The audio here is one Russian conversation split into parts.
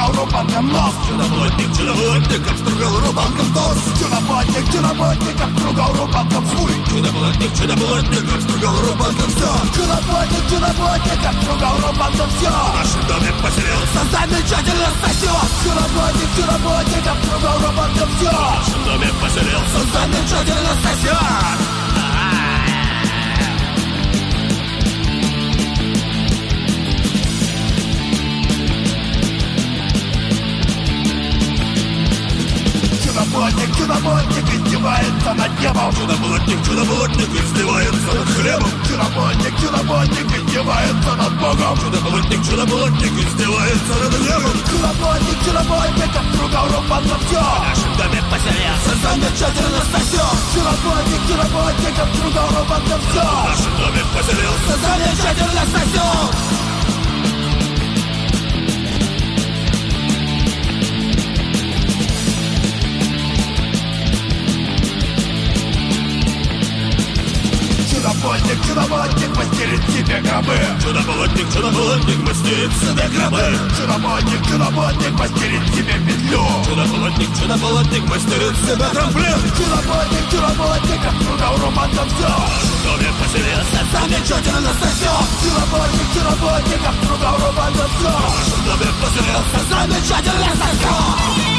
обстругал рубанком нос. Чудо-плотник обстругал рубанком нос. Чудо-плотник обстругал рубанком хуй. Чудо-плотник обстругал рубанком все. Чудо-плотник обстругал рубанком все. В нашем доме поселился замечательно сосет. Чудо-плотник обстругал рубанком все. В нашем доме поселился замечательно сосет. Чудо-плотник издевается над небом. Чудо-плотник издевается над хлебом. Чудо-плотник издевается над Богом. Чудо-плотник издевается над небом. Чудо-плотник обстругал рубанком все. В нашем доме поселился замечательно сосет. Чудо-плотник обстругал рубанком все. В нашем доме поселился замечательно сосет. Чудо-плотник мастерит себе гробы. Чудо-плотник мастерит себе гробы. Чудо-плотник мастерит себе петлю. Чудо-плотник мастерит себе трамплин. Чудо-плотник обстругал рубанком все. В нашем доме поселился замечательно сосет. Чудо-плотник обстругал рубанком все. В нашем доме поселился замечательно сосет.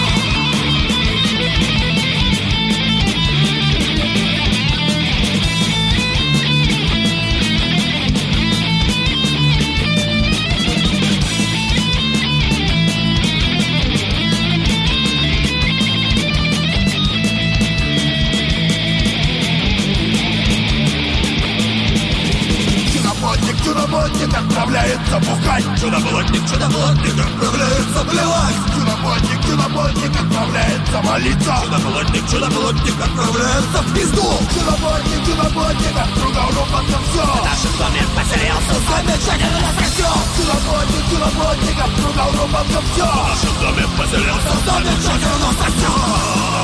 Чудо-плотник отправляется бухать. Чудо-плотник отправляется плевать. Чудо-плотник отправляется молиться. Чудо-плотник отправляется в пизду. Чудо-плотник обстругал рубанком все. В нашем доме поселился замечательно сосет. Чудо-плотник обстругал рубанком все. В нашем доме поселился замечательно сосет.